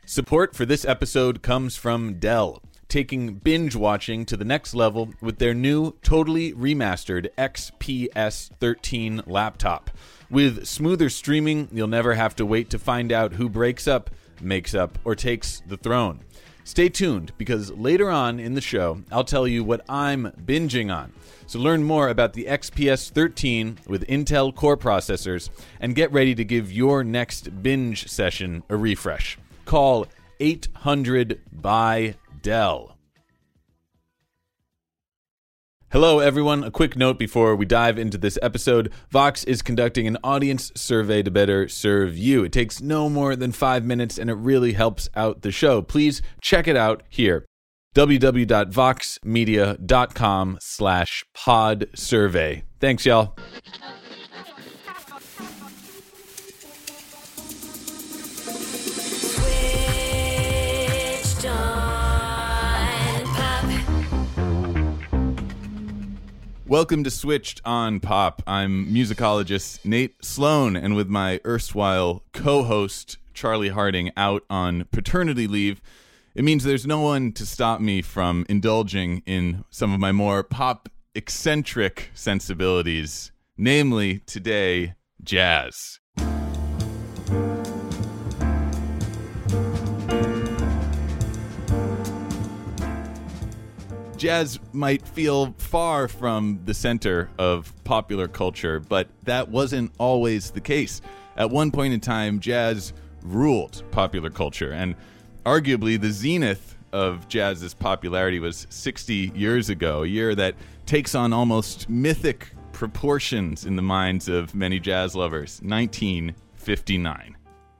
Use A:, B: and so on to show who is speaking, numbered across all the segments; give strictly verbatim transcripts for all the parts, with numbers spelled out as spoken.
A: Support for this episode comes from Dell, taking binge watching to the next level with their new, totally remastered X P S thirteen laptop. With smoother streaming, you'll never have to wait to find out who breaks up, makes up, or takes the throne. Stay tuned, because later on in the show, I'll tell you what I'm binging on. So learn more about the X P S thirteen with Intel Core processors and get ready to give your next binge session a refresh. Call eight hundred by Dell. Hello, everyone. A quick note before we dive into this episode. Vox is conducting an audience survey to better serve you. It takes no more than five minutes, and it really helps out the show. Please check it out here. www.voxmedia.com slash pod survey. Thanks, y'all. Welcome to Switched on Pop. I'm musicologist Nate Sloan, and with my erstwhile co-host Charlie Harding out on paternity leave, it means there's no one to stop me from indulging in some of my more pop-eccentric sensibilities, namely, today, jazz. Jazz might feel far from the center of popular culture, but that wasn't always the case. At one point in time, jazz ruled popular culture, and arguably the zenith of jazz's popularity was sixty years ago, a year that takes on almost mythic proportions in the minds of many jazz lovers, nineteen fifty-nine.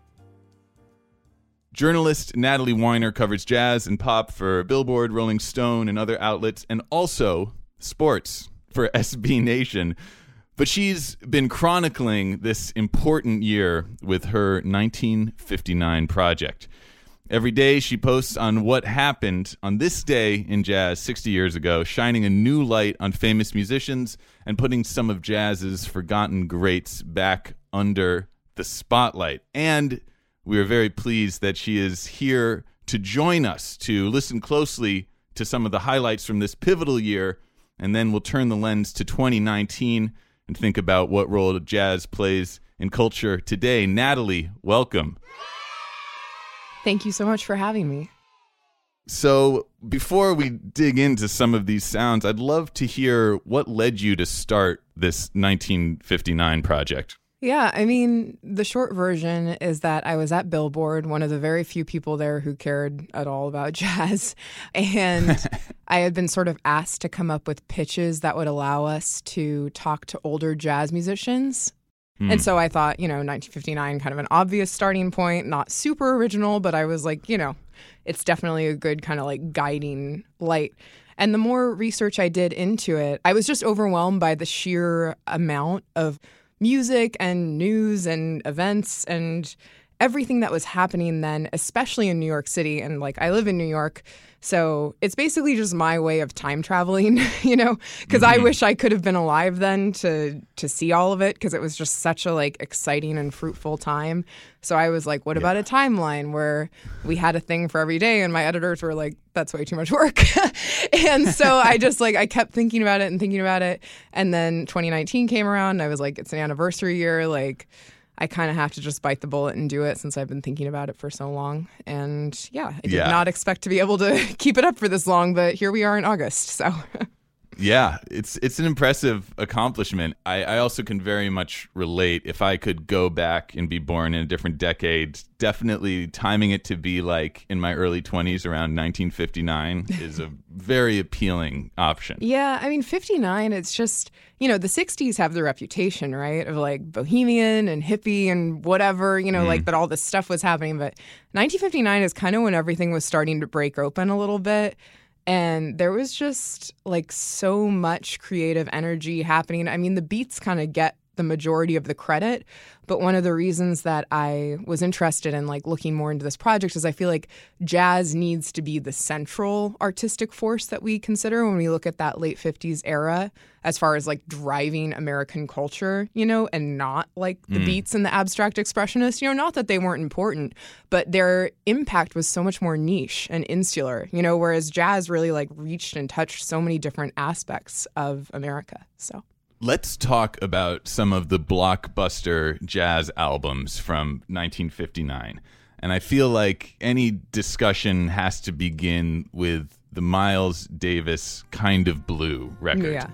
A: Journalist Natalie Weiner covers jazz and pop for Billboard, Rolling Stone, and other outlets, and also sports for S B Nation. But she's been chronicling this important year with her nineteen fifty-nine project. Every day she posts on what happened on this day in jazz sixty years ago, shining a new light on famous musicians and putting some of jazz's forgotten greats back under the spotlight. And we are very pleased that she is here to join us to listen closely to some of the highlights from this pivotal year, and then we'll turn the lens to twenty nineteen and think about what role jazz plays in culture today. Natalie, welcome.
B: Thank you so much for having me.
A: So before we dig into some of these sounds, I'd love to hear what led you to start this nineteen fifty-nine project.
B: Yeah, I mean, the short version is that I was at Billboard, one of the very few people there who cared at all about jazz. And I had been sort of asked to come up with pitches that would allow us to talk to older jazz musicians. Mm. And so I thought, you know, nineteen fifty-nine, kind of an obvious starting point, not super original, but I was like, you know, it's definitely a good kind of like guiding light. And the more research I did into it, I was just overwhelmed by the sheer amount of music and news and events and everything that was happening then, especially in New York City. And like, I live in New York, so it's basically just my way of time traveling, you know, because mm-hmm. I wish I could have been alive then to to see all of it, because it was just such a like exciting and fruitful time. So I was like, what yeah. about a timeline where we had a thing for every day? And my editors were like, that's way too much work. And so I just like, I kept thinking about it and thinking about it. And then twenty nineteen came around and I was like, it's an anniversary year. Like, I kind of have to just bite the bullet and do it since I've been thinking about it for so long. And yeah, I did yeah. not expect to be able to keep it up for this long, but here we are in August. So
A: yeah, it's it's an impressive accomplishment. I, I also can very much relate. If I could go back and be born in a different decade, definitely timing it to be like in my early twenties around nineteen fifty-nine is a very appealing option.
B: Yeah, I mean, fifty-nine, it's just, you know, the sixties have the reputation, right, of like bohemian and hippie and whatever, you know, mm. like that all this stuff was happening. But nineteen fifty-nine is kind of when everything was starting to break open a little bit. And there was just like so much creative energy happening. I mean, the beats kind of get the majority of the credit. But one of the reasons that I was interested in like looking more into this project is I feel like jazz needs to be the central artistic force that we consider when we look at that late fifties era as far as like driving American culture, you know, and not like the mm. beats and the abstract expressionists, you know, not that they weren't important, but their impact was so much more niche and insular, you know, whereas jazz really like reached and touched so many different aspects of America. So
A: let's talk about some of the blockbuster jazz albums from nineteen fifty-nine. And I feel like any discussion has to begin with the Miles Davis Kind of Blue record.
B: Yeah.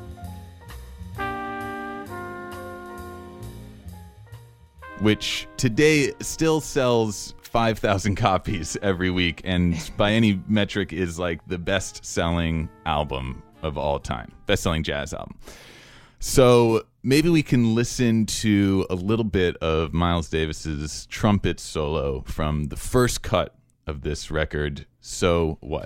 A: Which today still sells five thousand copies every week, and by any metric is like the best-selling album of all time, best-selling jazz album. So maybe we can listen to a little bit of Miles Davis's trumpet solo from the first cut of this record, So What?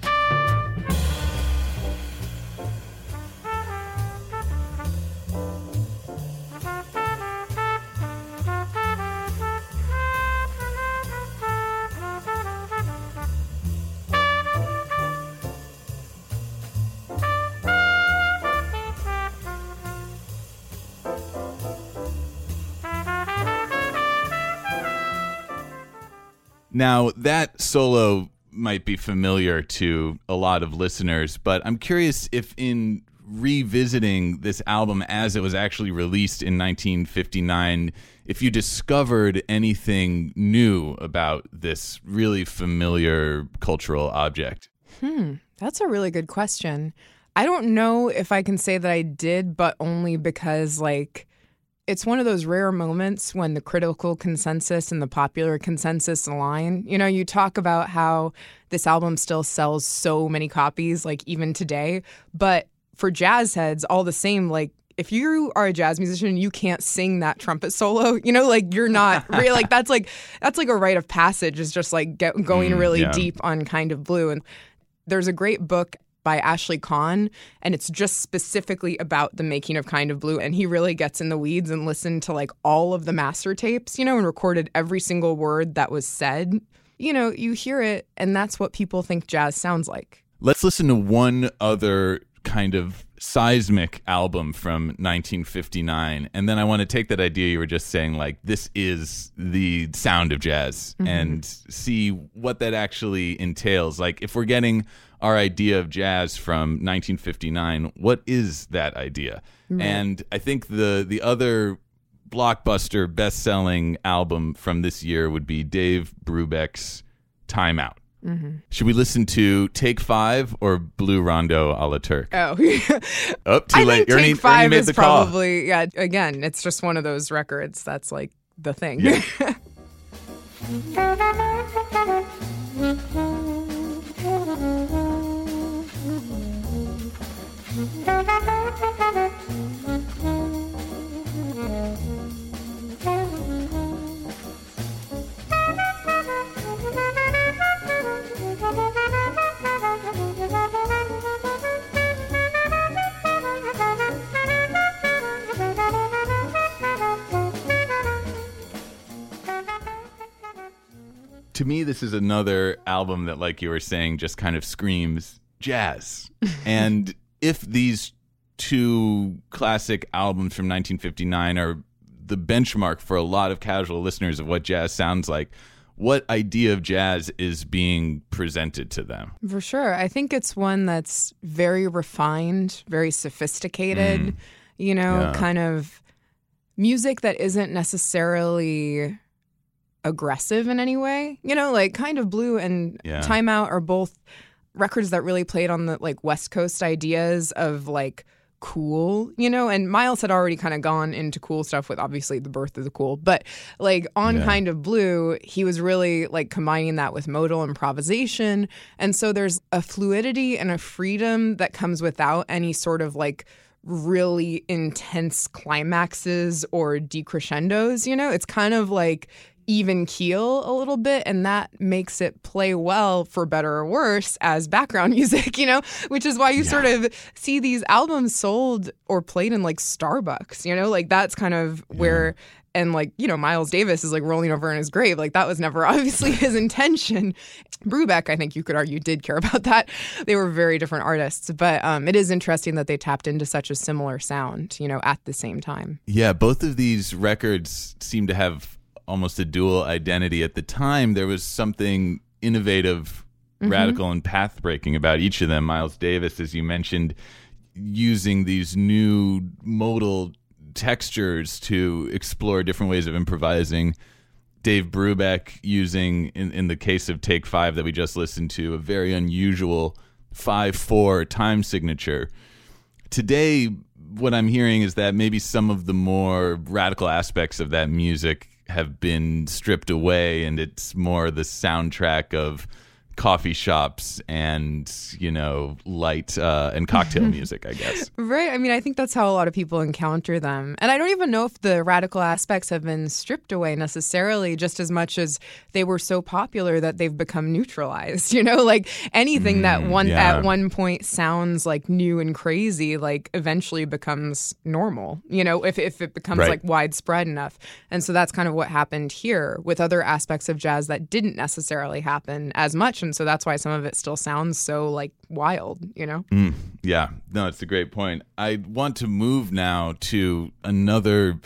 A: Now, that solo might be familiar to a lot of listeners, but I'm curious if in revisiting this album as it was actually released in nineteen fifty-nine, if you discovered anything new about this really familiar cultural object.
B: Hmm, that's a really good question. I don't know if I can say that I did, but only because, like, it's one of those rare moments when the critical consensus and the popular consensus align. You know, you talk about how this album still sells so many copies, like even today. But for jazz heads, all the same, like if you are a jazz musician, you can't sing that trumpet solo. You know, like you're not really like that's like that's like a rite of passage. Is just like get, going mm, really yeah. deep on Kind of Blue. And there's a great book by Ashley Kahn, and it's just specifically about the making of Kind of Blue, and he really gets in the weeds and listened to like all of the master tapes, you know, and recorded every single word that was said. You know, you hear it, and that's what people think jazz sounds like.
A: Let's listen to one other kind of seismic album from nineteen fifty-nine, and then I want to take that idea you were just saying, like this is the sound of jazz, mm-hmm. and see what that actually entails. Like if we're getting our idea of jazz from nineteen fifty-nine, what is that idea? Right. And I think the the other blockbuster best-selling album from this year would be Dave Brubeck's Time Out. Mm-hmm. Should we listen to Take Five or Blue Rondo a la Turk?
B: Oh,
A: oh too
B: I
A: late.
B: Think
A: Ernie,
B: Take Five
A: Ernie made
B: is
A: the call.
B: Probably, yeah. Again, it's just one of those records that's like the thing.
A: Yeah. To me, this is another album that, like you were saying, just kind of screams jazz. And if these two classic albums from nineteen fifty-nine are the benchmark for a lot of casual listeners of what jazz sounds like, what idea of jazz is being presented to them?
B: For sure. I think it's one that's very refined, very sophisticated, mm. you know, yeah. kind of music that isn't necessarily aggressive in any way. You know, like Kind of Blue and yeah. Time Out are both records that really played on the like West Coast ideas of like cool, you know, and Miles had already kind of gone into cool stuff with obviously The Birth of the Cool, but like on yeah. Kind of Blue, he was really like combining that with modal improvisation. And so there's a fluidity and a freedom that comes without any sort of like really intense climaxes or decrescendos, you know? It's kind of like even keel a little bit, and that makes it play well, for better or worse, as background music, you know, which is why you yeah. sort of see these albums sold or played in like Starbucks, you know, like that's kind of yeah. where, and like, you know, Miles Davis is like rolling over in his grave. Like that was never obviously his intention. Brubeck, I think you could argue, did care about that. They were very different artists, but um, it is interesting that they tapped into such a similar sound, you know, at the same time.
A: Yeah, both of these records seem to have almost a dual identity. At the time, there was something innovative, mm-hmm. radical, and path-breaking about each of them. Miles Davis, as you mentioned, using these new modal textures to explore different ways of improvising. Dave Brubeck using, in, in the case of Take Five that we just listened to, a very unusual five four time signature. Today, what I'm hearing is that maybe some of the more radical aspects of that music have been stripped away, and it's more the soundtrack of coffee shops and, you know, light uh, and cocktail music, I guess.
B: Right. I mean, I think that's how a lot of people encounter them. And I don't even know if the radical aspects have been stripped away necessarily, just as much as they were so popular that they've become neutralized. You know, like anything mm, that one yeah. at one point sounds like new and crazy, like eventually becomes normal, you know, if, if it becomes
A: right.
B: like widespread enough. And so that's kind of what happened here with other aspects of jazz that didn't necessarily happen as much. And so that's why some of it still sounds so like wild, you know?
A: Mm, yeah, no, it's a great point. I want to move now to another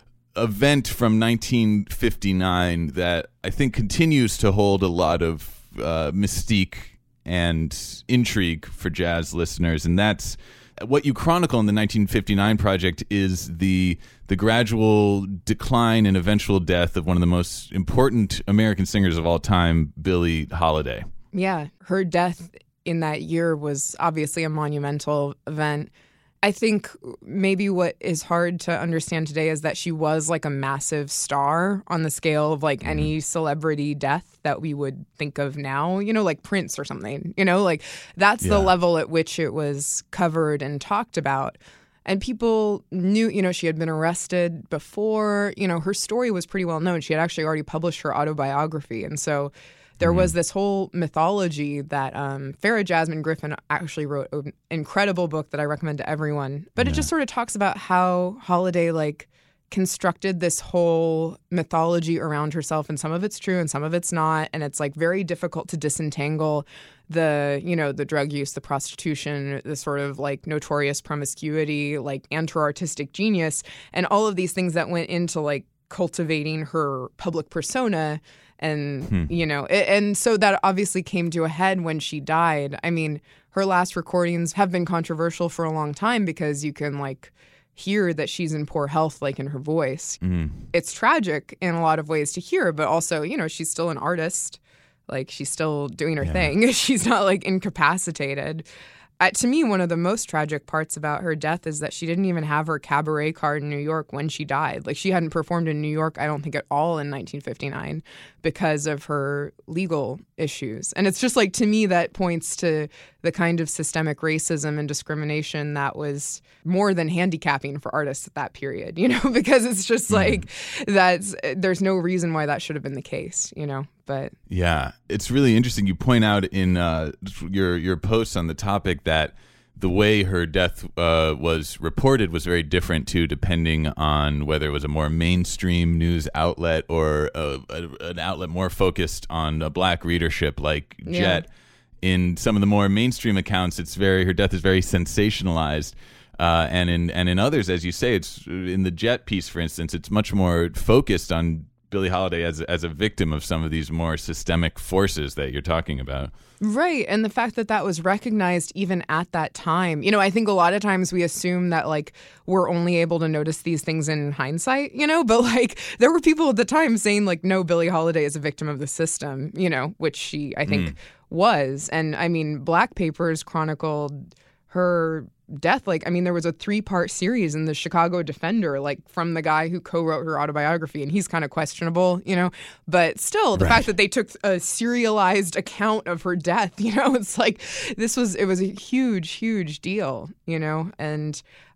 A: event from nineteen fifty-nine that I think continues to hold a lot of uh, mystique and intrigue for jazz listeners, and that's what you chronicle in the nineteen fifty-nine project is the the gradual decline and eventual death of one of the most important American singers of all time, Billie Holiday.
B: Yeah, her death in that year was obviously a monumental event. I think maybe what is hard to understand today is that she was like a massive star on the scale of like any celebrity death that we would think of now, you know, like Prince or something, you know, like that's yeah. the level at which it was covered and talked about. And people knew, you know, she had been arrested before, you know, her story was pretty well known. She had actually already published her autobiography. And so there mm-hmm. was this whole mythology that um, Farah Jasmine Griffin actually wrote an incredible book that I recommend to everyone. But yeah. it just sort of talks about how Holiday, like, constructed this whole mythology around herself, and some of it's true and some of it's not, and it's like very difficult to disentangle the, you know, the drug use, the prostitution, the sort of like notorious promiscuity, like, and her artistic genius, and all of these things that went into like cultivating her public persona. And, hmm. you know, and so that obviously came to a head when she died. I mean, her last recordings have been controversial for a long time because you can like hear that she's in poor health, like in her voice. Mm. It's tragic in a lot of ways to hear, but also, you know, she's still an artist. Like, she's still doing her yeah. thing. She's not like incapacitated. Uh, to me, one of the most tragic parts about her death is that she didn't even have her cabaret card in New York when she died. Like, she hadn't performed in New York, I don't think, at all in nineteen fifty-nine because of her legal issues. And it's just like, to me, that points to the kind of systemic racism and discrimination that was more than handicapping for artists at that period, you know, because it's just like mm. that's there's no reason why that should have been the case, you know. But
A: yeah, it's really interesting. You point out in uh, your your posts on the topic that the way her death uh, was reported was very different too, depending on whether it was a more mainstream news outlet or a, a, an outlet more focused on a black readership like
B: yeah.
A: Jet. In some of the more mainstream accounts, it's very her death is very sensationalized. Uh, and in and in others, as you say, it's in the Jet piece, for instance, it's much more focused on Billie Holiday as as a victim of some of these more systemic forces that you're talking about.
B: Right. And the fact that that was recognized even at that time. You know, I think a lot of times we assume that, like, we're only able to notice these things in hindsight, you know, but, like, there were people at the time saying, like, no, Billie Holiday is a victim of the system, you know, which she, I think, mm. was. And, I mean, Black Papers chronicled her death. Like, I mean, there was a three-part series in the Chicago Defender, like, from the guy who co-wrote her autobiography, and he's kind of questionable, you know, but still the right. fact that they took a serialized account of her death, you know, it's like this was it was a huge huge deal, you know. And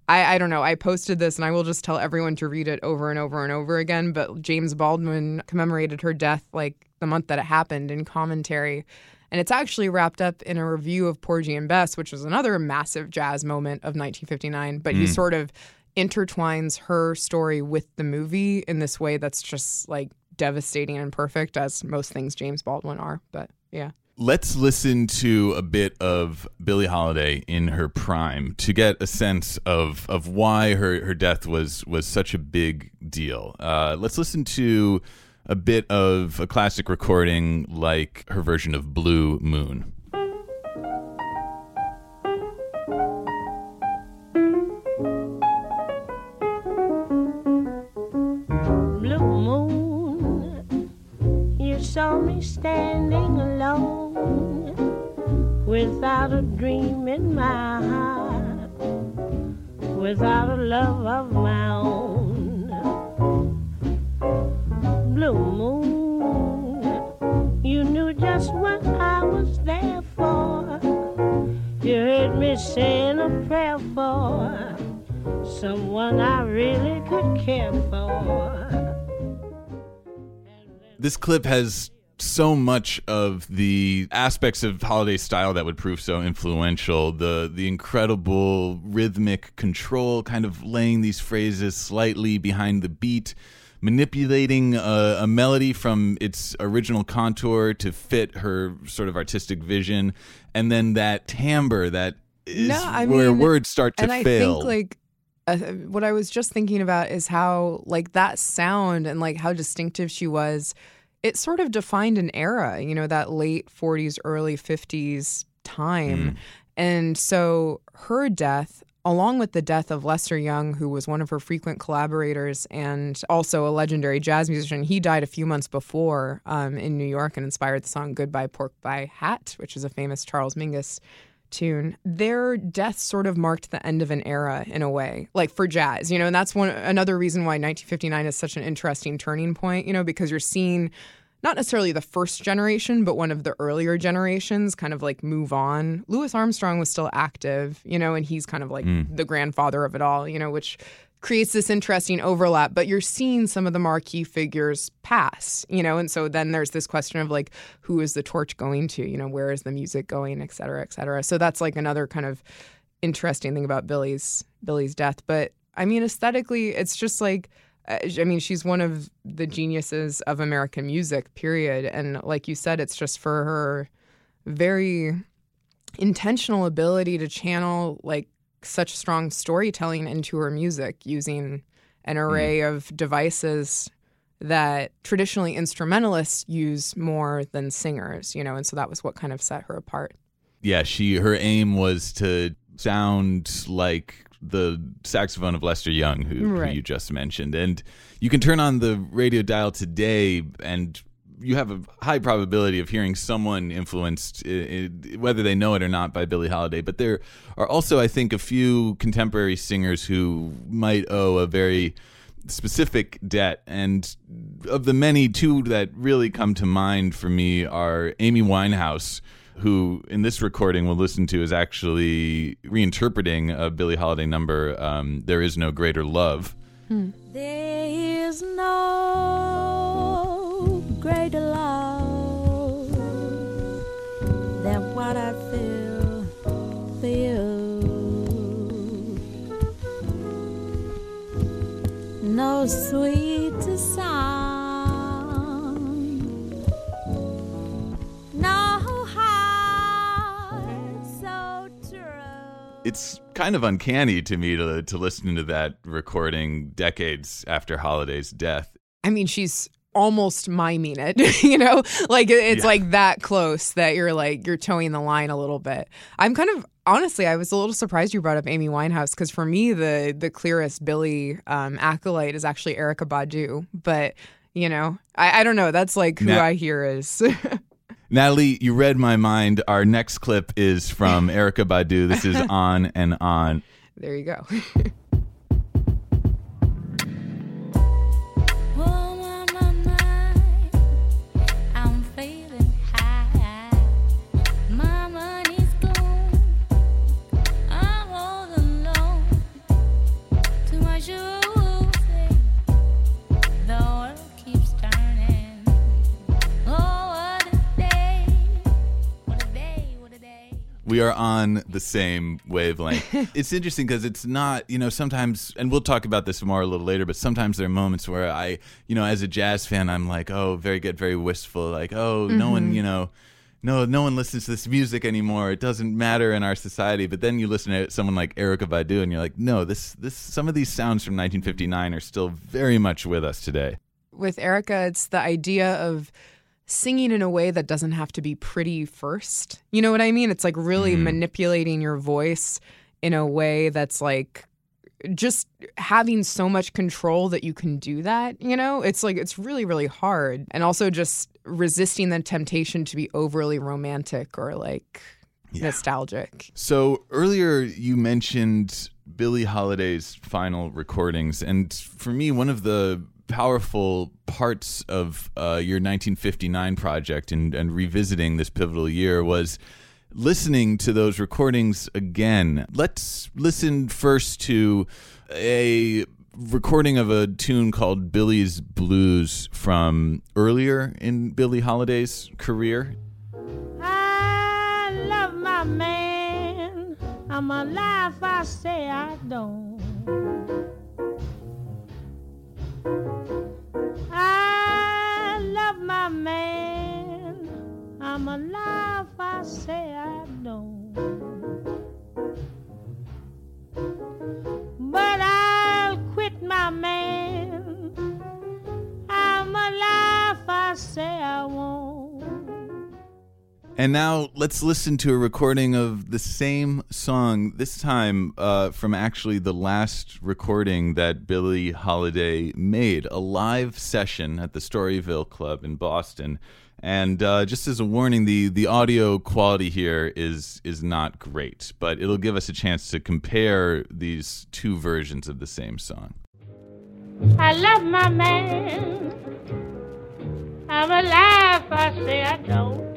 B: I, I don't know. I posted this, and I will just tell everyone to read it over and over and over again. But James Baldwin commemorated her death like the month that it happened in commentary. And it's actually wrapped up in a review of Porgy and Bess, which was another massive jazz moment of nineteen fifty-nine. But mm. he sort of intertwines her story with the movie in this way that's just like devastating and perfect, as most things James Baldwin are. But yeah.
A: Let's listen to a bit of Billie Holiday in her prime to get a sense of of why her, her death was was such a big deal. Uh, let's listen to a bit of a classic recording like her version of Blue Moon.
C: Blue moon, you saw me standing alone without a dream in my heart, without a love of my own. Blue moon, you knew just what I was there for. You heard me saying a prayer for someone I really could care for.
A: This clip has so much of the aspects of Holiday's style that would prove so influential. The the incredible rhythmic control, kind of laying these phrases slightly behind the beat, manipulating a, a melody from its original contour to fit her sort of artistic vision, and then that timbre that is
B: no, I
A: where
B: mean,
A: words start to
B: and I
A: fail.
B: think, like, uh, what I was just thinking about is how, like, that sound and, like, how distinctive she was, it sort of defined an era, you know, that late forties, early fifties time. Mm. And so her death, along with the death of Lester Young, who was one of her frequent collaborators and also a legendary jazz musician. He died a few months before um, in New York and inspired the song Goodbye Pork Pie Hat, which is a famous Charles Mingus tune. Their deaths sort of marked the end of an era in a way, like for jazz, you know, and that's one another reason why nineteen fifty-nine is such an interesting turning point, you know, because you're seeing not necessarily the first generation, but one of the earlier generations kind of like move on. Louis Armstrong was still active, you know, and he's kind of like mm. the grandfather of it all, you know, which creates this interesting overlap. But you're seeing some of the marquee figures pass, you know, and so then there's this question of like, who is the torch going to, you know, where is the music going, et cetera, et cetera. So that's like another kind of interesting thing about Billie's Billie's death. But I mean, aesthetically, it's just like, I mean, she's one of the geniuses of American music, period. And like you said, it's just for her very intentional ability to channel like such strong storytelling into her music using an array mm. of devices that traditionally instrumentalists use more than singers, you know, and so that was what kind of set her apart.
A: Yeah, she her aim was to sound like the saxophone of Lester Young, who, right. who you just mentioned. And you can turn on the radio dial today and you have a high probability of hearing someone influenced, whether they know it or not, by Billie Holiday. But there are also, I think, a few contemporary singers who might owe a very specific debt. And of the many, two that really come to mind for me are Amy Winehouse, who in this recording we'll listen to is actually reinterpreting a Billie Holiday number, um, There Is No Greater Love.
C: Hmm. There is no greater love than what I feel for you. No sweeter sound, no heart so true.
A: It's kind of uncanny to me to to listen to that recording decades after Holiday's death.
B: I mean, she's almost miming it, you know, like it's yeah. like that close that you're like, you're towing the line a little bit. I'm kind of, honestly, I was a little surprised you brought up Amy Winehouse, because for me, the the clearest Billie um, acolyte is actually Erykah Badu. But, you know, I, I don't know. That's like who Na- I hear is.
A: Natalie, you read my mind. Our next clip is from Erykah Badu. This is On and On.
B: There you go.
A: We are on the same wavelength. It's interesting because it's not, you know, sometimes, and we'll talk about this more a little later, but sometimes there are moments where I, you know, as a jazz fan, I'm like, oh, very good, very wistful. Like, oh, mm-hmm. no one, you know, no, no one listens to this music anymore. It doesn't matter in our society. But then you listen to someone like Erykah Badu and you're like, no, this, this, some of these sounds from nineteen fifty-nine are still very much with us today.
B: With Erykah, it's the idea of singing in a way that doesn't have to be pretty first. You know what I mean? It's like really mm. manipulating your voice in a way that's like just having so much control that you can do that, you know? It's like, it's really, really hard. And also just resisting the temptation to be overly romantic or like yeah. nostalgic.
A: So earlier you mentioned Billie Holiday's final recordings. And for me, one of the powerful parts of uh, your nineteen fifty-nine project and, and revisiting this pivotal year was listening to those recordings again. Let's listen first to a recording of a tune called Billie's Blues from earlier in Billie Holiday's career.
C: I love my man. I'm alive, I say I don't. I love my man. I'm alive, I say I don't. But I'll quit my man. I'm alive, I say I won't.
A: And now let's listen to a recording of the same song, this time uh, from actually the last recording that Billie Holiday made, a live session at the Storyville Club in Boston. And uh, just as a warning, the, the audio quality here is is not great, but it'll give us a chance to compare these two versions of the same song.
C: I love my man. I'm alive, I say I don't.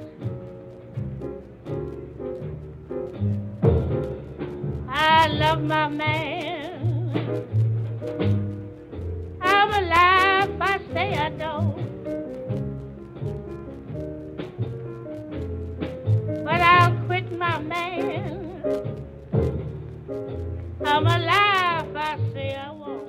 C: I love my man. I'm alive, I say I don't. But I'll quit my man. I'm alive, I say I won't.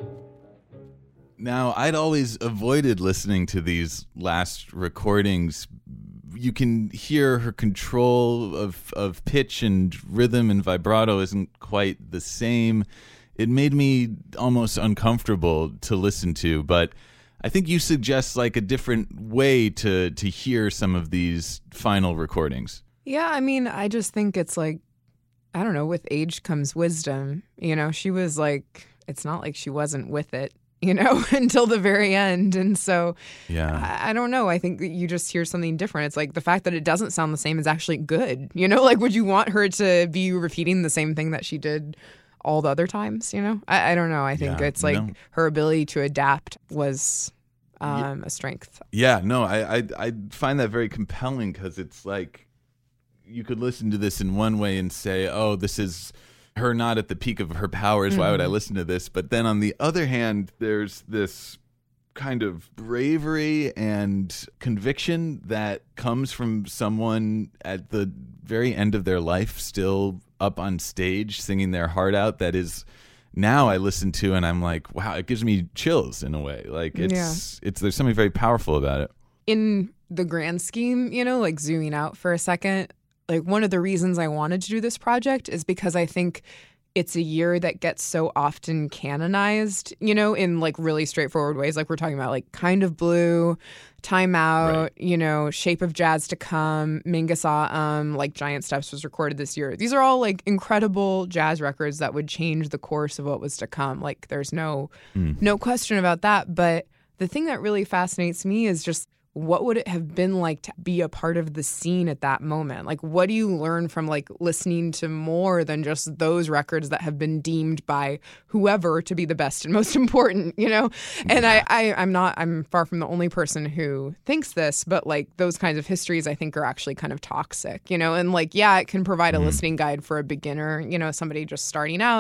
A: Now, I'd always avoided listening to these last recordings. You can hear her control of, of pitch and rhythm and vibrato isn't quite the same. It made me almost uncomfortable to listen to, but I think you suggest like a different way to, to hear some of these final recordings.
B: Yeah, I mean, I just think it's like, I don't know, with age comes wisdom. You know, she was like, it's not like she wasn't with it, you know, until the very end. And so,
A: yeah,
B: I, I don't know. I think that you just hear something different. It's like the fact that it doesn't sound the same is actually good. You know, like, would you want her to be repeating the same thing that she did all the other times? You know, I, I don't know. I think
A: yeah,
B: it's like
A: no.
B: her ability to adapt was um, a strength.
A: Yeah, no, I, I, I find that very compelling because it's like, you could listen to this in one way and say, oh, this is her not at the peak of her powers. Mm-hmm. Why would I listen to this? But then on the other hand, there's this kind of bravery and conviction that comes from someone at the very end of their life, still up on stage, singing their heart out. That is now I listen to and I'm like, wow, it gives me chills in a way. Like it's, yeah. it's, there's something very powerful about it.
B: In the grand scheme, you know, like zooming out for a second, like one of the reasons I wanted to do this project is because I think it's a year that gets so often canonized, you know, in like really straightforward ways. Like we're talking about like Kind of Blue, Time Out, right. you know, Shape of Jazz to Come, Mingus Um, like Giant Steps was recorded this year. These are all like incredible jazz records that would change the course of what was to come. Like there's no, mm. no question about that. But the thing that really fascinates me is just what would it have been like to be a part of the scene at that moment? Like, what do you learn from like listening to more than just those records that have been deemed by whoever to be the best and most important, you know? And I, I, I'm not, I'm far from the only person who thinks this, but like those kinds of histories I think are actually kind of toxic, you know? And like, yeah, it can provide a mm-hmm. listening guide for a beginner, you know, somebody just starting out.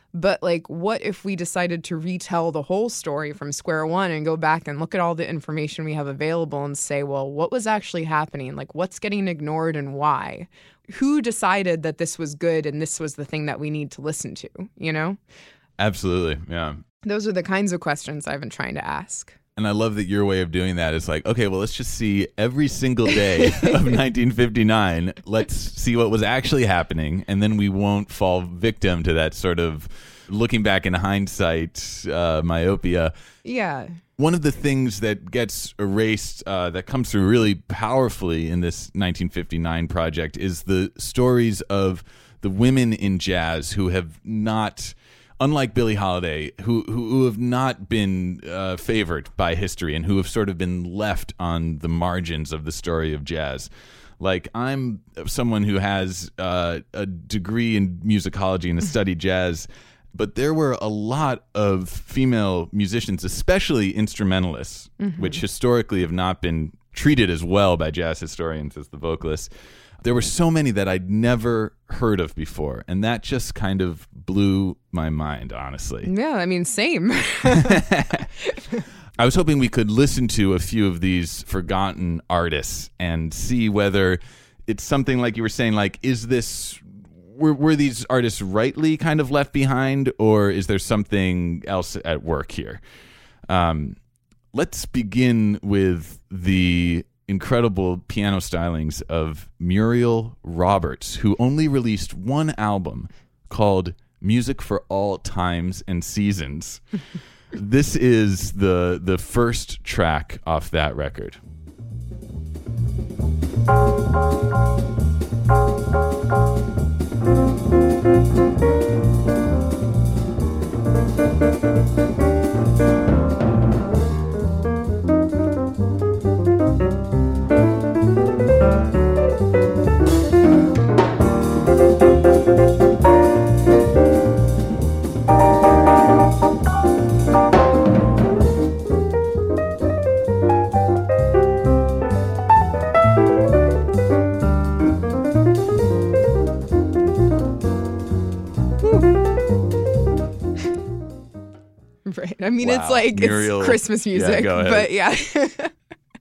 B: But like, what if we decided to retell the whole story from square one and go back and look at all the information we have available and say, well, what was actually happening? Like, what's getting ignored and why? Who decided that this was good and this was the thing that we need to listen to, you know?
A: Absolutely, yeah.
B: Those are the kinds of questions I've been trying to ask.
A: And I love that your way of doing that is like, okay, well, let's just see every single day of nineteen fifty-nine. Let's see what was actually happening, and then we won't fall victim to that sort of looking back in hindsight uh, myopia.
B: Yeah.
A: One of the things that gets erased, uh, that comes through really powerfully in this nineteen fifty-nine project, is the stories of the women in jazz who have not... Unlike Billie Holiday, who, who who have not been uh, favored by history and who have sort of been left on the margins of the story of jazz. Like, I'm someone who has uh, a degree in musicology and has studied jazz, but there were a lot of female musicians, especially instrumentalists, mm-hmm. which historically have not been treated as well by jazz historians as the vocalists. There were so many that I'd never heard of before, and that just kind of blew my mind, honestly.
B: Yeah, I mean, same.
A: I was hoping we could listen to a few of these forgotten artists and see whether it's something like you were saying, like, is this, were, were these artists rightly kind of left behind, or is there something else at work here? Um, let's begin with the incredible piano stylings of Muriel Roberts, who only released one album called Music for All Times and Seasons. This is the the first track off that record.
B: Right. I mean,
A: Wow.
B: it's like
A: Muriel,
B: it's Christmas music,
A: yeah, go ahead.
B: but yeah.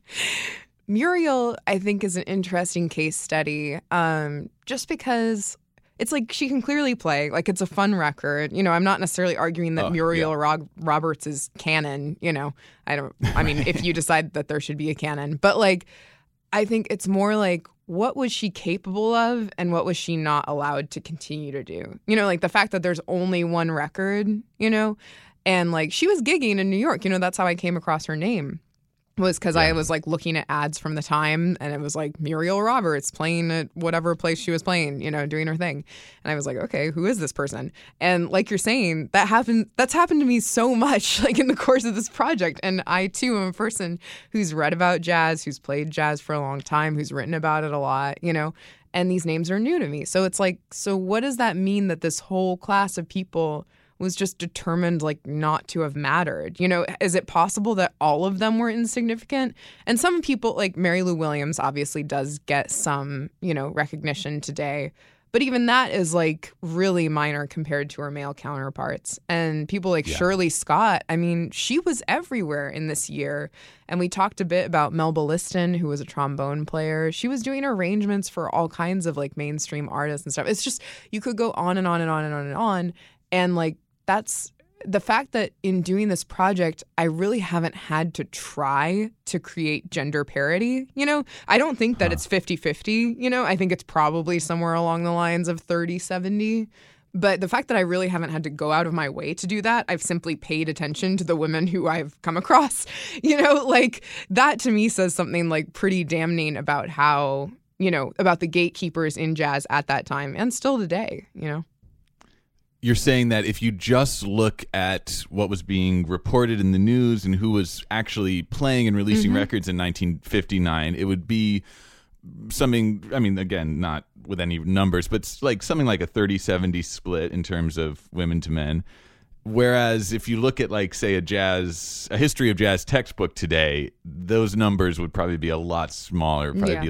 B: Muriel, I think, is an interesting case study, um, just because it's like she can clearly play. Like, it's a fun record. You know, I'm not necessarily arguing that
A: Oh,
B: Muriel
A: yeah.
B: Ro- Roberts is canon. You know, I don't. I mean, if you decide that there should be a canon, but like, I think it's more like, what was she capable of and what was she not allowed to continue to do? You know, like the fact that there's only one record, you know, and like she was gigging in New York. You know, that's how I came across her name, was because
A: Yeah.
B: I was like looking at ads from the time and it was like Muriel Roberts playing at whatever place she was playing, you know, doing her thing. And I was like, okay, who is this person? And like you're saying, that happened, that's happened to me so much like in the course of this project. And I too am a person who's read about jazz, who's played jazz for a long time, who's written about it a lot, you know, and these names are new to me. So it's like, so what does that mean that this whole class of people was just determined like not to have mattered? You know, is it possible that all of them were insignificant? And some people, like Mary Lou Williams, obviously does get some, you know, recognition today. But even that is like really minor compared to her male counterparts. And people like
A: Yeah.
B: Shirley Scott, I mean, she was everywhere in this year. And we talked a bit about Melba Liston, who was a trombone player. She was doing arrangements for all kinds of like mainstream artists and stuff. It's just, you could go on and on and on and on and on. And like, that's the fact that in doing this project, I really haven't had to try to create gender parity. You know, I don't think that
A: Huh.
B: it's fifty-fifty. You know, I think it's probably somewhere along the lines of thirty seventy. But the fact that I really haven't had to go out of my way to do that, I've simply paid attention to the women who I've come across. You know, like that to me says something like pretty damning about how, you know, about the gatekeepers in jazz at that time and still today, you know.
A: You're saying that if you just look at what was being reported in the news and who was actually playing and releasing
B: Mm-hmm.
A: records in nineteen fifty-nine, it would be something, I mean, again, not with any numbers, but it's like something like a thirty seventy split in terms of women to men. Whereas if you look at, like, say, a jazz, a history of jazz textbook today, those numbers would probably be a lot smaller, probably
B: Yeah.
A: be like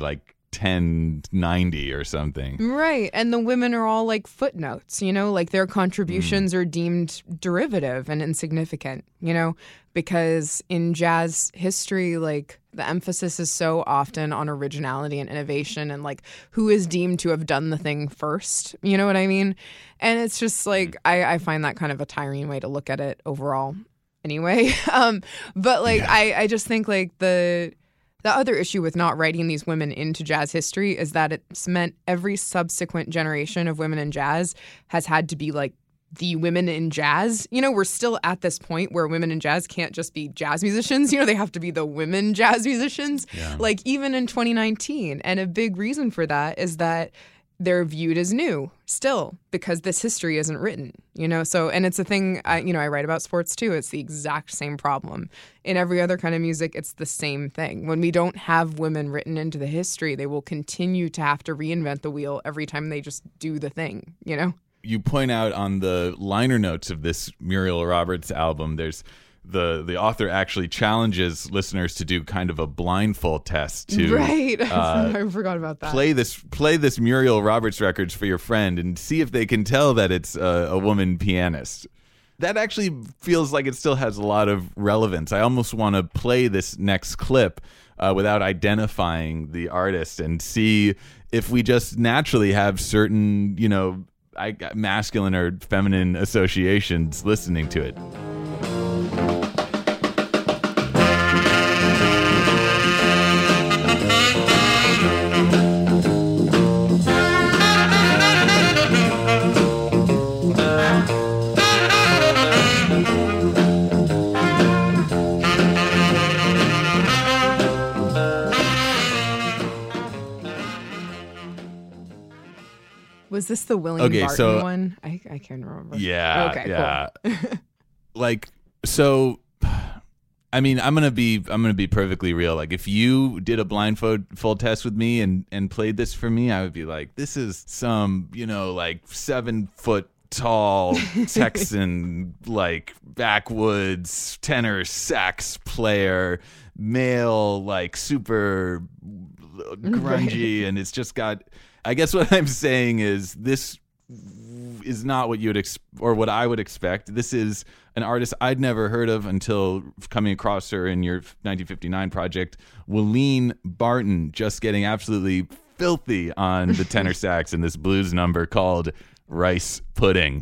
A: ten ninety or something.
B: Right. And the women are all like footnotes, you know, like their contributions mm. are deemed derivative and insignificant, you know, because in jazz history, like the emphasis is so often on originality and innovation and like who is deemed to have done the thing first. You know what I mean? And it's just like, mm. I, I find that kind of a tiring way to look at it overall anyway. um, but like, yeah. I, I just think like the... The other issue with not writing these women into jazz history is that it's meant every subsequent generation of women in jazz has had to be like the women in jazz. You know, we're still at this point where women in jazz can't just be jazz musicians. You know, they have to be the women jazz musicians, yeah. like even in twenty nineteen. And a big reason for that is that they're viewed as new still because this history isn't written, you know? So, and it's a thing, I, you know, I write about sports too. It's the exact same problem. In every other kind of music, it's the same thing. When we don't have women written into the history, they will continue to have to reinvent the wheel every time they just do the thing, you know?
A: You point out on the liner notes of this Muriel Roberts album, there's the the author actually challenges listeners to do kind of a blindfold test to
B: right.
A: Uh,
B: I forgot about that.
A: Play this play this Muriel Roberts records for your friend and see if they can tell that it's a, a woman pianist. That actually feels like it still has a lot of relevance. I almost want to play this next clip uh, without identifying the artist and see if we just naturally have certain, you know, I, masculine or feminine associations listening to it.
B: Was this the William
A: okay,
B: Barton
A: so,
B: one? I, I can't remember.
A: Yeah.
B: Okay,
A: yeah.
B: cool.
A: Like, so, I mean, I'm gonna be I'm gonna be perfectly real. Like, if you did a blindfold full test with me and and played this for me, I would be like, this is some, you know, like seven foot tall Texan, like backwoods tenor sax player, male, like super grungy, right. And it's just got. I guess what I'm saying is this is not what you would ex- or what I would expect. This is an artist I'd never heard of until coming across her in your nineteen fifty-nine project, Willeen Barton, just getting absolutely filthy on the tenor sax in this blues number called Rice Pudding.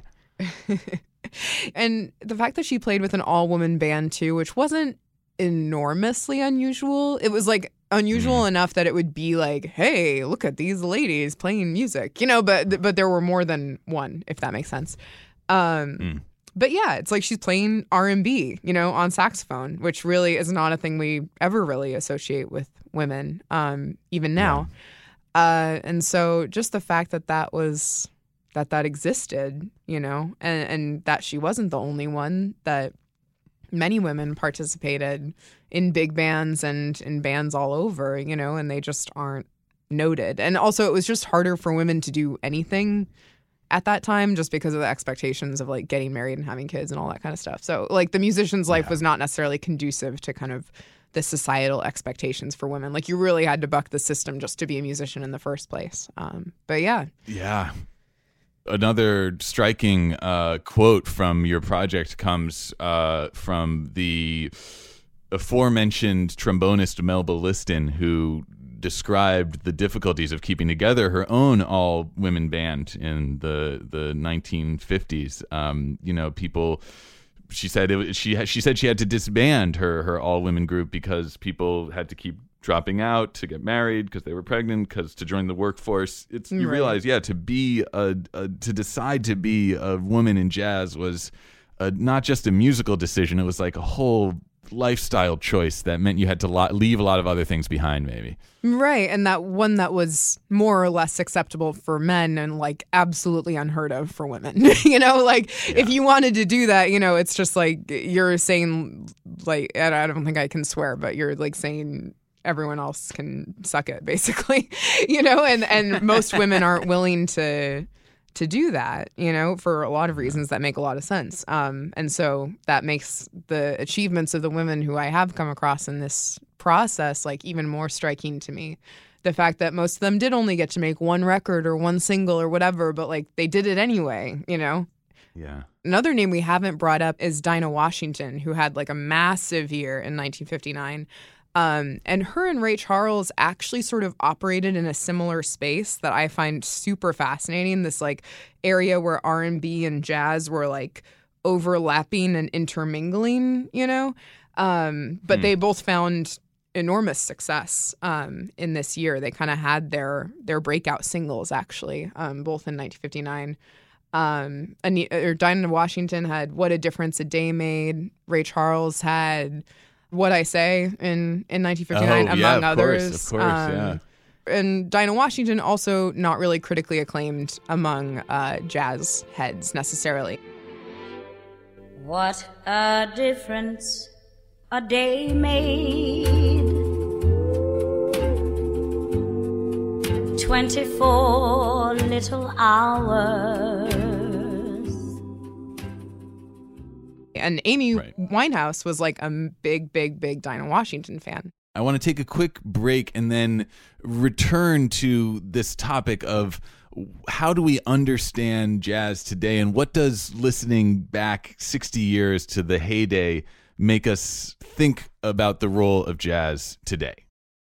B: And the fact that she played with an all-woman band too, which wasn't enormously unusual. It was like unusual mm. enough that it would be like, hey, look at these ladies playing music, you know, but but there were more than one, if that makes sense. Um, mm. But yeah, it's like she's playing R and B, you know, on saxophone, which really is not a thing we ever really associate with women, um, even now. Yeah. Uh, and so just the fact that that was, that that existed, you know, and, and that she wasn't the only one, that many women participated in big bands and in bands all over, you know, and they just aren't noted. And also it was just harder for women to do anything at that time just because of the expectations of like getting married and having kids and all that kind of stuff. So like the musician's life yeah. was not necessarily conducive to kind of the societal expectations for women. Like you really had to buck the system just to be a musician in the first place. Um, but yeah.
A: Yeah. Another striking uh, quote from your project comes uh, from the aforementioned trombonist Melba Liston, who described the difficulties of keeping together her own all-women band in the the nineteen fifties. Um, you know, people. She said it, she she said she had to disband her her all-women group because people had to keep dropping out to get married because they were pregnant, because to join the workforce. It's you right. realize, yeah, to be a, a to decide to be a woman in jazz was a, not just a musical decision. It was like a whole lifestyle choice that meant you had to lo- leave a lot of other things behind, maybe.
B: Right, and that one that was more or less acceptable for men and like absolutely unheard of for women. You know, like yeah. if you wanted to do that, you know, it's just like you're saying, like, I don't think I can swear, but you're like saying everyone else can suck it, basically, you know, and, and most women aren't willing to to do that, you know, for a lot of reasons that make a lot of sense. Um, and so that makes the achievements of the women who I have come across in this process like even more striking to me the fact that most of them did only get to make one record or one single or whatever, but like they did it anyway, you know?
A: Yeah.
B: Another name we haven't brought up is Dinah Washington, who had like a massive year in nineteen fifty-nine. Um, and her and Ray Charles actually sort of operated in a similar space that I find super fascinating. This like area where R and B and jazz were like overlapping and intermingling, you know? Um, but hmm. they both found enormous success um, in this year. They kind of had their their breakout singles, actually, um, both in nineteen fifty-nine. Um, Anita, or Dinah Washington had What a Difference a Day Made. Ray Charles had What I Say in, in nineteen fifty-nine,
A: oh,
B: among
A: yeah, of
B: others.
A: Course, of course,
B: um,
A: yeah.
B: And Dinah Washington also not really critically acclaimed among uh, jazz heads necessarily.
D: What a difference a day made, twenty-four little hours.
B: And Amy
A: right.
B: Winehouse was like a big, big, big Dinah Washington fan.
A: I want to take a quick break and then return to this topic of how do we understand jazz today, and what does listening back sixty years to the heyday make us think about the role of jazz today.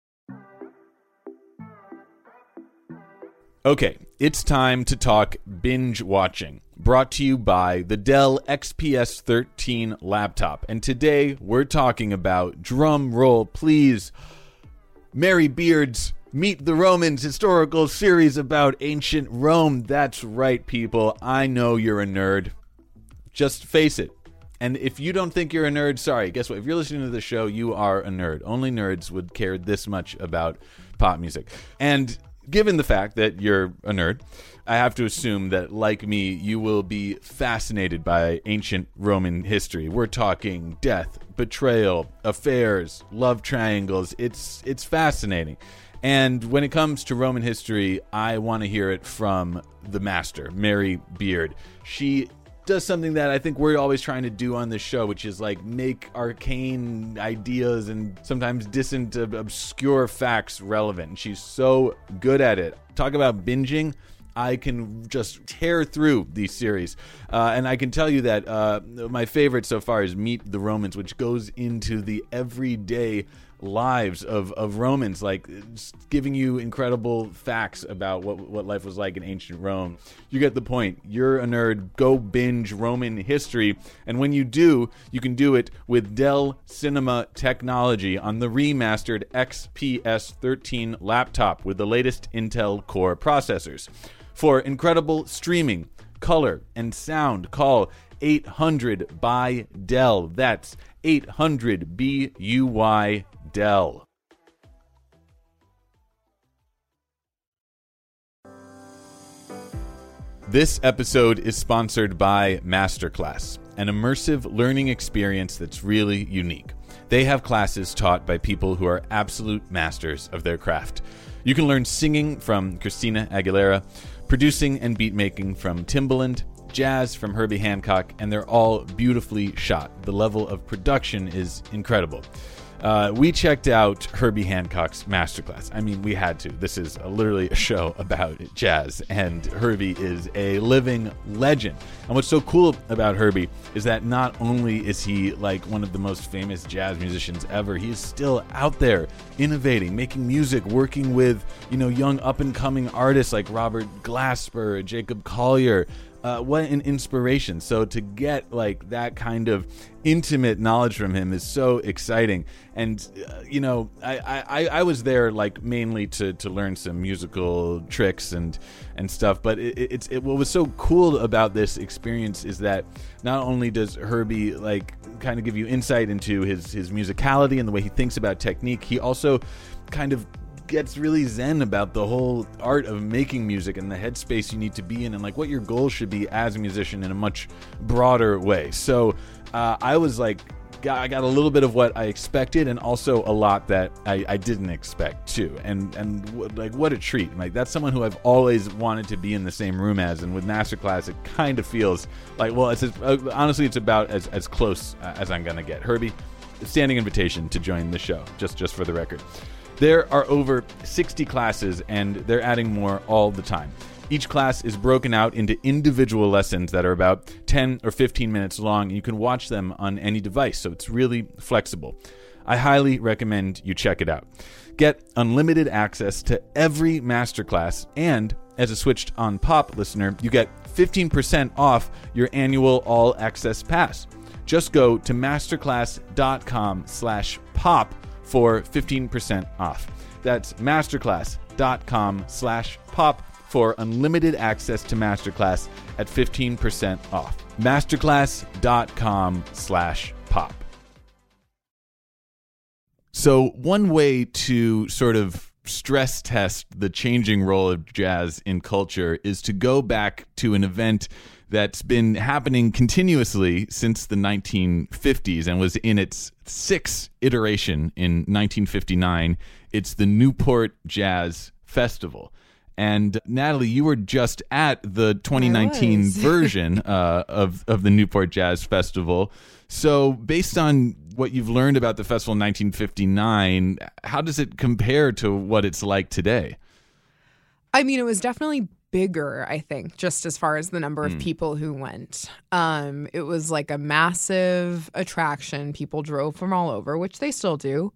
A: Okay, it's time to talk binge watching, brought to you by the Dell X P S thirteen laptop. And today we're talking about, drum roll please, Mary Beard's Meet the Romans historical series about ancient Rome. That's right, people. I know you're a nerd. Just face it. And if you don't think you're a nerd, sorry, guess what? If you're listening to the show, you are a nerd. Only nerds would care this much about pop music. And given the fact that you're a nerd, I have to assume that, like me, you will be fascinated by ancient Roman history. We're talking death, betrayal, affairs, love triangles. It's it's fascinating. And when it comes to Roman history, I want to hear it from the master, Mary Beard. She does something that I think we're always trying to do on this show, which is like make arcane ideas and sometimes distant, obscure facts relevant. And she's so good at it. Talk about binging. I can just tear through these series. Uh, and I can tell you that uh, my favorite so far is Meet the Romans, which goes into the everyday lives of, of Romans, like giving you incredible facts about what, what life was like in ancient Rome. You get the point. You're a nerd. Go binge Roman history. And when you do, you can do it with Dell Cinema technology on the remastered X P S thirteen laptop with the latest Intel Core processors. For incredible streaming, color, and sound, call eight hundred by Dell. That's eight hundred B U Y Dell. This episode is sponsored by Masterclass, an immersive learning experience that's really unique. They have classes taught by people who are absolute masters of their craft. You can learn singing from Christina Aguilera, producing and beat making from Timbaland, jazz from Herbie Hancock, and they're all beautifully shot. The level of production is incredible. Uh, we checked out Herbie Hancock's masterclass. I mean, we had to. This is a, literally a show about jazz, and Herbie is a living legend. And what's so cool about Herbie is that not only is he like one of the most famous jazz musicians ever, he is still out there innovating, making music, working with, you know, young up-and-coming artists like Robert Glasper, Jacob Collier. Uh, what an inspiration. So to get like that kind of intimate knowledge from him is so exciting. And, uh, you know, I, I, I was there like mainly to, to learn some musical tricks and, and stuff. But it, it's it, what was so cool about this experience is that not only does Herbie like kind of give you insight into his, his musicality and the way he thinks about technique, he also kind of gets really zen about the whole art of making music and the headspace you need to be in and like what your goal should be as a musician in a much broader way. So uh, I was like, got, I got a little bit of what I expected and also a lot that I, I didn't expect too. And and w- like what a treat. Like that's someone who I've always wanted to be in the same room as, and with Masterclass it kind of feels like, well, it's as, uh, honestly it's about as, as close uh, as I'm gonna get. Herbie, standing invitation to join the show, just just for the record. There are over sixty classes, and they're adding more all the time. Each class is broken out into individual lessons that are about ten or fifteen minutes long, and you can watch them on any device, so it's really flexible. I highly recommend you check it out. Get unlimited access to every masterclass, and as a Switched on Pop listener, you get fifteen percent off your annual all-access pass. Just go to masterclass.com slash pop for fifteen percent off. That's masterclass.com slash pop for unlimited access to Masterclass at fifteen percent off. Masterclass.com slash pop. So one way to sort of stress test the changing role of jazz in culture is to go back to an event that's been happening continuously since the nineteen fifties and was in its sixth iteration in nineteen fifty-nine. It's the Newport Jazz Festival. And Natalie, you were just at the twenty nineteen version uh, of, of the Newport Jazz Festival. So based on what you've learned about the festival in nineteen fifty-nine, how does it compare to what it's like today?
B: I mean, it was definitely bigger, I think, just as far as the number of mm. people who went. Um, it was like a massive attraction. People drove from all over, which they still do.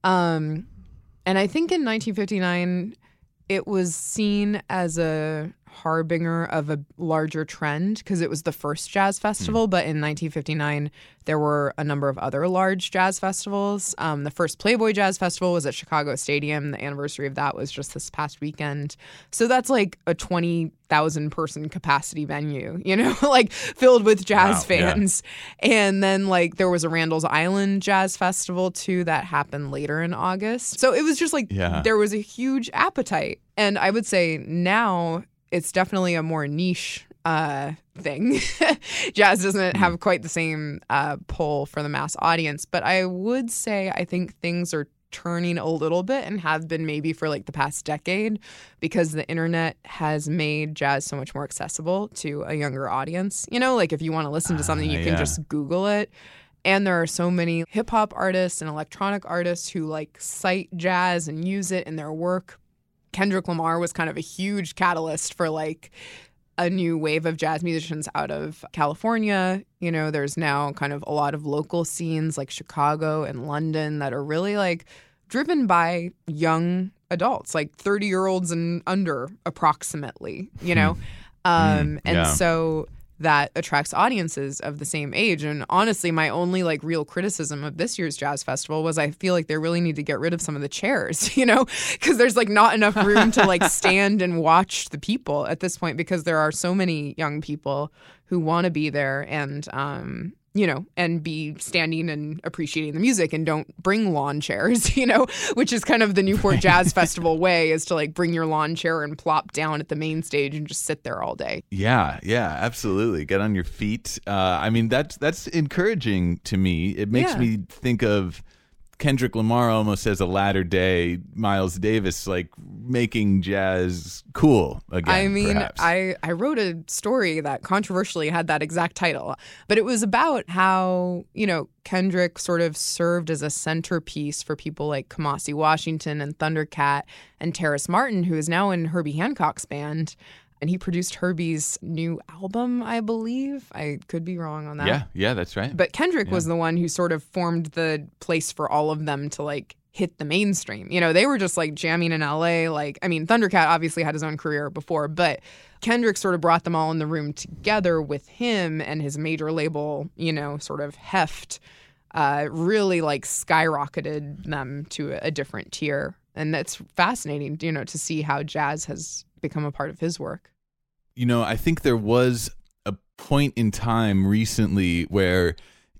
B: Um, and I think in nineteen fifty-nine... it was seen as a harbinger of a larger trend because it was the first jazz festival. Mm. But in nineteen fifty-nine, there were a number of other large jazz festivals. Um, the first Playboy Jazz Festival was at Chicago Stadium. The anniversary of that was just this past weekend. So that's like a twenty thousand person capacity venue, you know, like filled with jazz wow, fans. Yeah. And then like there was a Randall's Island Jazz Festival too that happened later in August. So it was just like yeah. there was a huge appetite. And I would say now it's definitely a more niche uh, thing. Jazz doesn't have quite the same uh, pull for the mass audience. But I would say I think things are turning a little bit and have been maybe for like the past decade because the internet has made jazz so much more accessible to a younger audience. You know, like if you want to listen to something, you uh, can yeah. just Google it. And there are so many hip hop artists and electronic artists who like cite jazz and use it in their work. Kendrick Lamar was kind of a huge catalyst for like a new wave of jazz musicians out of California. You know, there's now kind of a lot of local scenes like Chicago and London that are really like driven by young adults, like thirty-year-olds and under approximately, you know? um, mm, and yeah. so that attracts audiences of the same age. And honestly, my only like real criticism of this year's jazz festival was I feel like they really need to get rid of some of the chairs, you know, because there's like not enough room to like stand and watch the people at this point because there are so many young people who want to be there and, um, you know, and be standing and appreciating the music and don't bring lawn chairs, you know, which is kind of the Newport Jazz Festival way is to like bring your lawn chair and plop down at the main stage and just sit there all day.
A: Yeah, yeah, absolutely. Get on your feet. Uh, I mean, that's, that's encouraging to me. It makes yeah. me think of Kendrick Lamar almost as a latter day Miles Davis, like making jazz cool again.
B: I mean,
A: perhaps.
B: I, I wrote a story that controversially had that exact title, but it was about how, you know, Kendrick sort of served as a centerpiece for people like Kamasi Washington and Thundercat and Terrace Martin, who is now in Herbie Hancock's band. And he produced Herbie's new album, I believe. I could be wrong on that.
A: Yeah, yeah, that's right.
B: But Kendrick
A: yeah.
B: was the one who sort of formed the place for all of them to like hit the mainstream. You know, they were just like jamming in L A. Like, I mean, Thundercat obviously had his own career before, but Kendrick sort of brought them all in the room together with him and his major label, you know, sort of heft, uh, really like skyrocketed them to a, a different tier. And that's fascinating, you know, to see how jazz has become a part of his work.
A: You know, I think there was a point in time recently where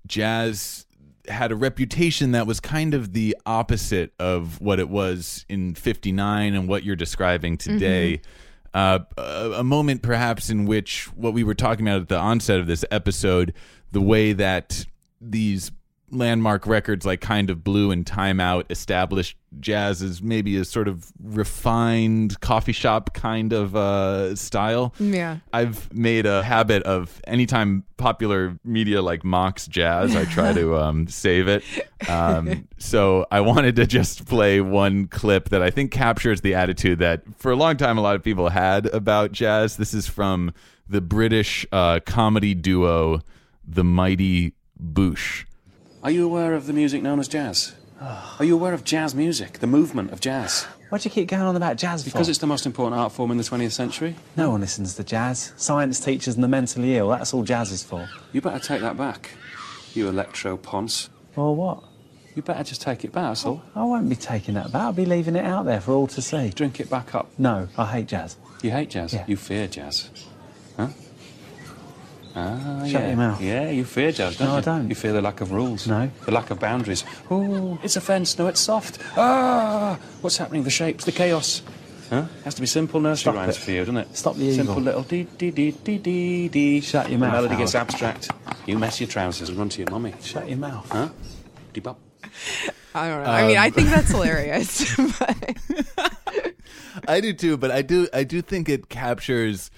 A: jazz had a reputation that was kind of the opposite of what it was in fifty-nine and what you're describing today. Mm-hmm. Uh, a, a moment perhaps in which what we were talking about at the onset of this episode, the way that these landmark records like Kind of Blue and Time Out established jazz as maybe a sort of refined coffee shop kind of uh, style.
B: Yeah.
A: I've made a habit of anytime popular media like mocks jazz, I try to um, save it. Um, so I wanted to just play one clip that I think captures the attitude that for a long time a lot of people had about jazz. This is from the British uh, comedy duo The Mighty Boosh.
E: Are you aware of the music known as jazz? Are you aware of jazz music, the movement of jazz?
F: Why do you keep going on about jazz
E: Because
F: for?
E: it's the most important art form in the twentieth century.
F: No one listens to jazz. Science teachers and the mentally ill, that's all jazz is for.
E: You better take that back, you electro ponce.
F: Or what?
E: You better just take it back, that's all.
F: I won't be taking that back. I'll be leaving it out there for all to see.
E: Drink it back up.
F: No, I hate jazz.
E: You hate jazz?
F: Yeah.
E: You fear jazz. Huh? Ah,
F: Shut
E: yeah.
F: your mouth.
E: Yeah, you fear jazz, don't
F: No,
E: you?
F: I don't.
E: You fear the lack of rules.
F: No.
E: The lack of boundaries. Oh, it's a fence. No, it's soft. Ah, what's happening? The shapes, the chaos. Huh? Has to be simple nursery
F: Stop
E: rhymes
F: it.
E: for you, doesn't it?
F: Stop the
E: Simple
F: evil.
E: little dee dee dee dee dee dee.
F: Shut your
E: the
F: mouth,
E: melody
F: Howard.
E: gets abstract. You mess your trousers and run to your mummy.
F: Shut your mouth.
E: Huh? Dee-bop.
B: I don't know. I mean, I think that's hilarious. But
A: I do too, but I do I do think it captures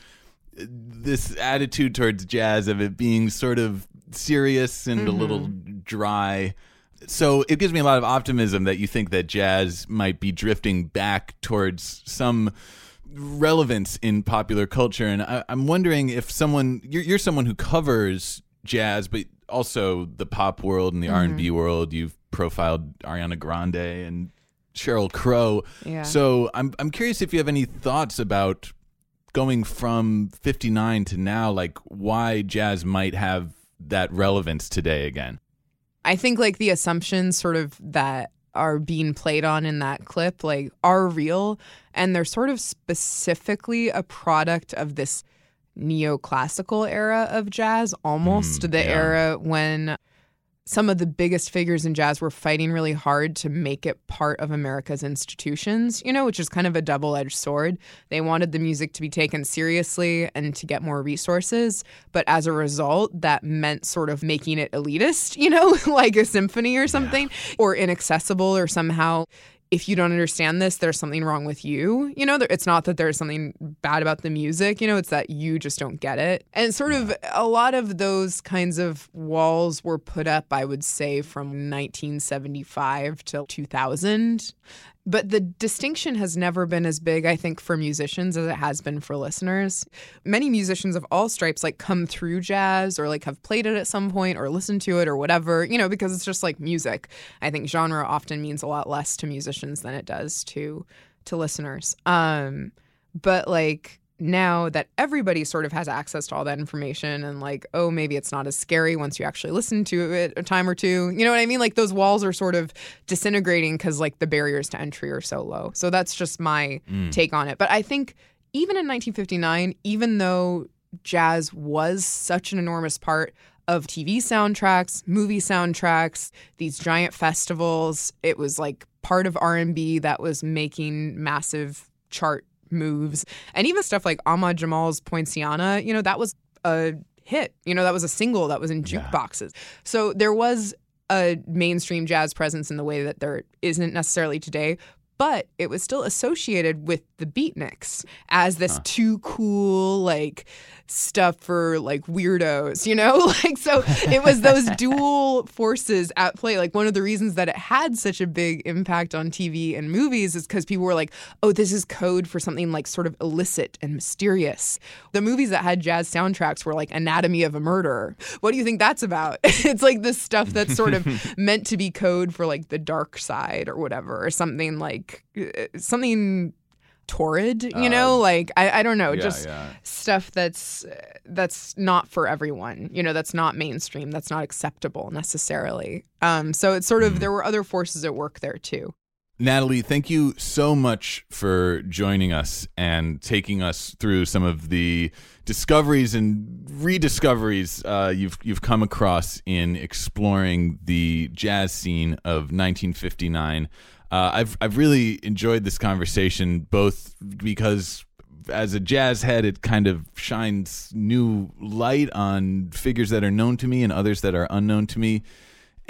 A: this attitude towards jazz of it being sort of serious and a little dry. So it gives me a lot of optimism that you think that jazz might be drifting back towards some relevance in popular culture. And I, I'm wondering if someone, you're, you're someone who covers jazz, but also the pop world and the R and B world. You've profiled Ariana Grande and Sheryl Crow.
B: Yeah.
A: So I'm I'm curious if you have any thoughts about going from fifty-nine to now, like why jazz might have that relevance today again.
B: I think like the assumptions sort of that are being played on in that clip like are real, and they're sort of specifically a product of this neoclassical era of jazz, almost
A: Mm,
B: the
A: yeah.
B: era when some of the biggest figures in jazz were fighting really hard to make it part of America's institutions, you know, which is kind of a double-edged sword. They wanted the music to be taken seriously and to get more resources. But as a result, that meant sort of making it elitist, you know, like a symphony or something, yeah. or inaccessible or somehow. If you don't understand this, there's something wrong with you. You know, it's not that there's something bad about the music, you know, it's that you just don't get it. And sort of a lot of those kinds of walls were put up, I would say, from nineteen seventy-five till two thousand. But the distinction has never been as big, I think, for musicians as it has been for listeners. Many musicians of all stripes like come through jazz or like have played it at some point or listened to it or whatever, you know, because it's just like music. I think genre often means a lot less to musicians than it does to to listeners. Um, but like now that everybody sort of has access to all that information and like, oh, maybe it's not as scary once you actually listen to it a time or two. You know what I mean? Like those walls are sort of disintegrating because like the barriers to entry are so low. So that's just my mm. take on it. But I think even in nineteen fifty-nine, even though jazz was such an enormous part of T V soundtracks, movie soundtracks, these giant festivals, it was like part of R and B that was making massive chart moves. And even stuff like Ahmad Jamal's Poinciana, you know, that was a hit. You know, that was a single that was in jukeboxes. Yeah. So there was a mainstream jazz presence in the way that there isn't necessarily today. But it was still associated with the beatniks as this huh. too cool, like, stuff for, like, weirdos, you know? Like, so it was those dual forces at play. Like, one of the reasons that it had such a big impact on T V and movies is because people were like, oh, this is code for something, like, sort of illicit and mysterious. The movies that had jazz soundtracks were, like, Anatomy of a Murder. What do you think that's about? It's, like, this stuff that's sort of meant to be code for, like, the dark side or whatever, or something, like, something torrid, you know, uh, like I, I don't know,
A: yeah,
B: just
A: yeah.
B: stuff that's that's not for everyone, you know, that's not mainstream, that's not acceptable necessarily. Um, so it's sort of mm. there were other forces at work there too.
A: Natalie, thank you so much for joining us and taking us through some of the discoveries and rediscoveries uh, you've you've come across in exploring the jazz scene of nineteen fifty-nine. Uh, I've I've really enjoyed this conversation, both because as a jazz head, it kind of shines new light on figures that are known to me and others that are unknown to me.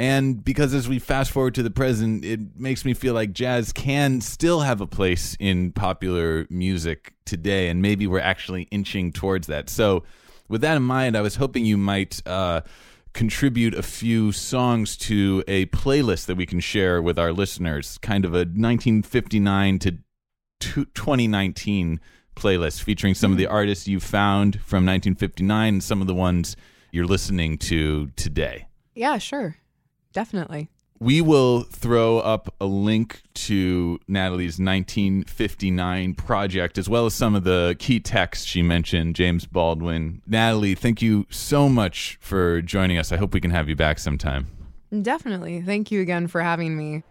A: And because as we fast forward to the present, it makes me feel like jazz can still have a place in popular music today, and maybe we're actually inching towards that. So with that in mind, I was hoping you might uh, contribute a few songs to a playlist that we can share with our listeners, kind of a nineteen fifty-nine to twenty nineteen playlist featuring some of the artists you found from nineteen fifty-nine and some of the ones you're listening to today.
B: Yeah, sure. Definitely.
A: We will throw up a link to Natalie's nineteen fifty-nine project, as well as some of the key texts she mentioned, James Baldwin. Natalie, thank you so much for joining us. I hope we can have you back sometime.
B: Definitely. Thank you again for having me.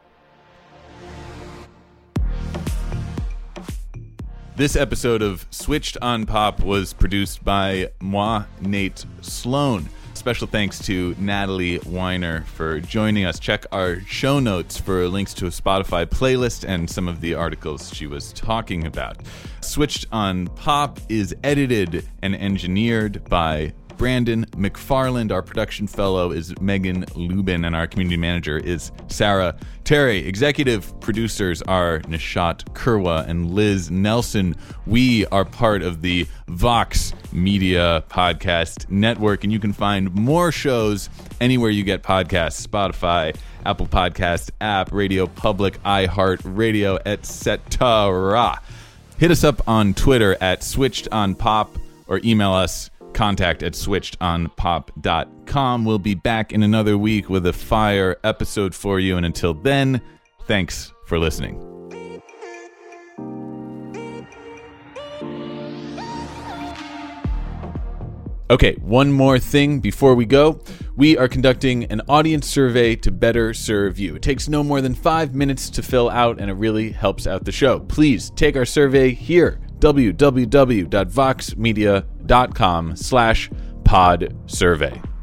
A: This episode of Switched on Pop was produced by moi, Nate Sloan. Special thanks to Natalie Weiner for joining us. Check our show notes for links to a Spotify playlist and some of the articles she was talking about. Switched on Pop is edited and engineered by Brandon McFarland. Our production fellow is Megan Lubin, and our community manager is Sarah Terry. Executive producers are Nishat Kurwa and Liz Nelson. We are part of the Vox Media Podcast Network, and you can find more shows anywhere you get podcasts: Spotify, Apple Podcast app, Radio Public, iHeartRadio, et cetera. Hit us up on Twitter at Switched on Pop or email us contact at switched on pop dot com. We'll be back in another week with a fire episode for you, and until then, thanks for listening. Okay, one more thing before we go. We are conducting an audience survey to better serve you. It takes no more than five minutes to fill out, and it really helps out the show. Please take our survey here, w w w dot vox media dot com slash pod survey.